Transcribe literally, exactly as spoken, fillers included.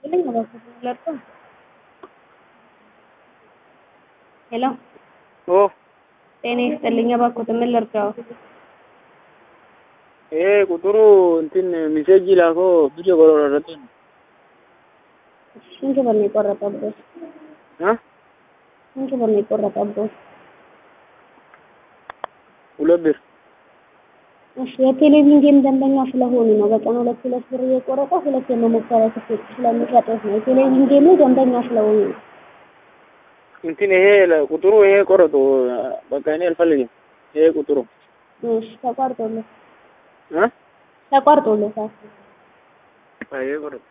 ይስጥልኝ እባክዎት ለርቶ ሄሎ ኦ ጤና ይስጥልኝ እባክዎት ምን ልርዳው? ይሄ ቁጥሩ እንትን ሜሴጅ ላኮ ቪዲዮ ቆረጠ። ስንት ብር ነው የቆረጠብዎት? እ ስንት ብር ነው የቆረጠብዎት? ሁለት ብር። እሺ የቴሌቪዥን ጌም ደንበኛ ስለሆኑ ነው በቀን ሁለት ሁለት ብር እየቆረጠ ሁለት የመሞከሪያ ትኬት ስለሚሰጡት ነው። የቴሌቪዥን ጌሙ ደንበኛ ስለሆኑ ነው። እንትን ይሄ ቁጥሩ ይሄ ቆረጡ። በቃ እኔ አልፈልግም። ይሄ ቁጥሩ እሺ ተቋርጦልህ እ ተቋርጦልታል። ይሄ ቆረጡ።